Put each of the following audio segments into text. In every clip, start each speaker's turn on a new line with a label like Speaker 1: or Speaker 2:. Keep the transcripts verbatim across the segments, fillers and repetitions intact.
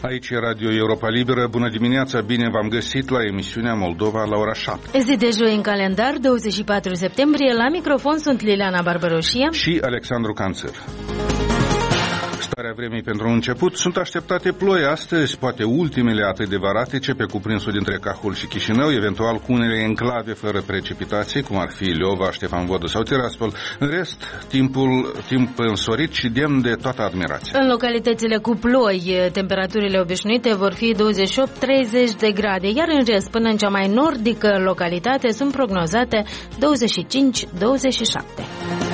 Speaker 1: Aici e Radio Europa Liberă. Bună dimineața, bine v-am găsit la emisiunea Moldova la ora șapte.
Speaker 2: Zi de joi în calendar, douăzeci și patru septembrie. La microfon sunt Liliana Barbaroșie
Speaker 1: și Alexandru Canțăr. Starea vremii pentru început. Sunt așteptate ploi astăzi, poate ultimele atât de varatice pe cuprinsul dintre Cahul și Chișinău, eventual cu unele enclave fără precipitații, cum ar fi Leova, Ștefan Vodă sau Tiraspol. În rest, timpul timp însorit și demn de toată admirația.
Speaker 2: În localitățile cu ploi, temperaturile obișnuite vor fi douăzeci și opt treizeci de grade, iar în rest, până în cea mai nordică localitate, sunt prognozate douăzeci și cinci douăzeci și șapte.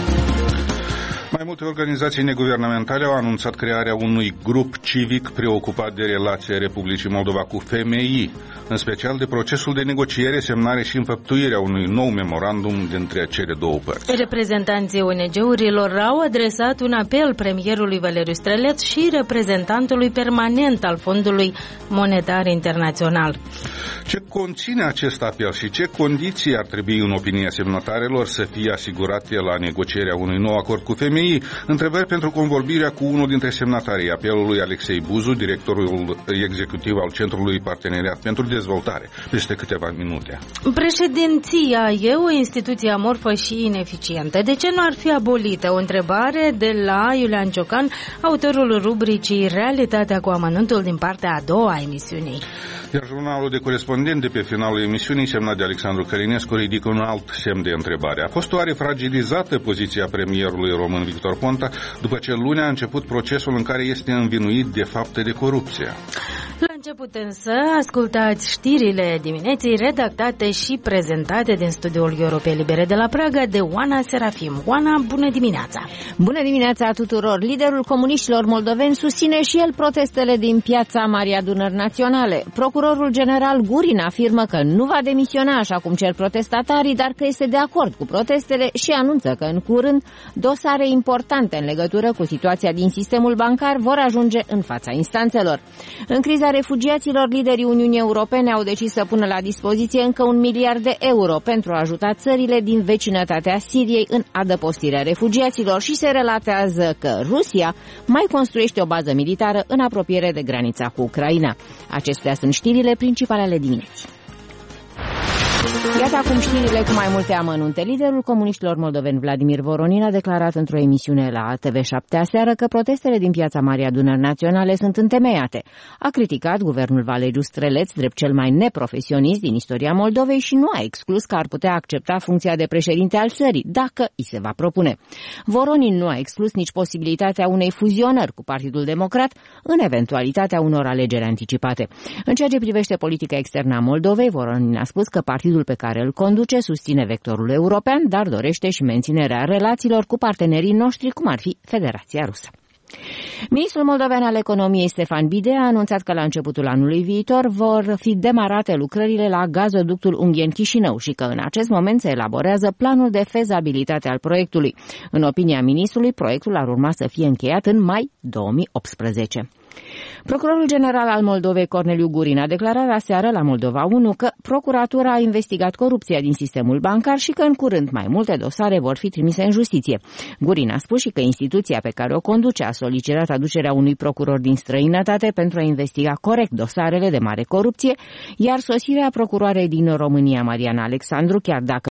Speaker 1: Mai multe organizații neguvernamentale au anunțat crearea unui grup civic preocupat de relația Republicii Moldova cu F M I, în special de procesul de negociere, semnare și înfăptuirea unui nou memorandum dintre cele două părți.
Speaker 2: Reprezentanții O N G-urilor au adresat un apel premierului Valeriu Străleț și reprezentantului permanent al Fondului Monetar Internațional.
Speaker 1: Ce conține acest apel și ce condiții ar trebui, în opinia semnatarelor, să fie asigurate la negocierea unui nou acord cu F M I? Întrebări pentru convorbirea cu unul dintre semnatarii apelului, Alexei Buzu, directorul executiv al Centrului Parteneriat pentru Dezvoltare, peste câteva minute.
Speaker 2: Președinția e o instituție amorfă și ineficientă. De ce nu ar fi abolită? O întrebare de la Iulian Ciocan, autorul rubricii Realitatea cu amănuntul din partea a doua a emisiunii.
Speaker 1: Iar jurnalul de corespondent de pe finalul emisiunii, semnat de Alexandru Călinescu, ridică un alt semn de întrebare. A fost oare fragilizată poziția premierului român Victor Ponta după ce luni a început procesul în care este învinuit de fapte de corupție?
Speaker 2: La început însă, ascultați știrile dimineții redactate și prezentate din studioul Europei Libere de la Praga de Oana Serafim. Oana, bună dimineața!
Speaker 3: Bună dimineața tuturor! Liderul comuniștilor moldoveni susține și el protestele din piața Mari Adunări Naționale. Procurorul general Gurin afirmă că nu va demisiona așa cum cer protestatarii, dar că este de acord cu protestele și anunță că în curând dosare importante în legătură cu situația din sistemul bancar vor ajunge în fața instanțelor. În criza refugiaților, liderii Uniunii Europene au decis să pună la dispoziție încă un miliard de euro pentru a ajuta țările din vecinătatea Siriei în adăpostirea refugiaților și se relatează că Rusia mai construiește o bază militară în apropiere de granița cu Ucraina. Acestea sunt știrile principale ale dimineții. Iată acum știrile cu mai multe amănunte. Liderul comuniștilor moldoveni Vladimir Voronin a declarat într-o emisiune la T V șapte aseară că protestele din piața Marii Adunări Naționale sunt întemeiate. A criticat guvernul Valeriu Străleț drept cel mai neprofesionist din istoria Moldovei și nu a exclus că ar putea accepta funcția de președinte al țării, dacă îi se va propune. Voronin nu a exclus nici posibilitatea unei fuzionări cu Partidul Democrat în eventualitatea unor alegeri anticipate. În ceea ce privește politica externă a Moldovei, Voronin a spus că partidul pe care îl conduce susține vectorul european, dar dorește și menținerea relațiilor cu partenerii noștri, cum ar fi Federația Rusă. Ministrul moldovean al economiei Stefan Bide a anunțat că la începutul anului viitor vor fi demarate lucrările la gazoductul Ungheni-Chișinău și că în acest moment se elaborează planul de fezabilitate al proiectului. În opinia ministrului, proiectul ar urma să fie încheiat în mai două mii optsprezece. Procurorul general al Moldovei, Corneliu Gurin, a declarat aseară la Moldova unu că procuratura a investigat corupția din sistemul bancar și că în curând mai multe dosare vor fi trimise în justiție. Gurin a spus și că instituția pe care o conduce a solicitat aducerea unui procuror din străinătate pentru a investiga corect dosarele de mare corupție, iar sosirea procuroarei din România, Mariana Alexandru, chiar dacă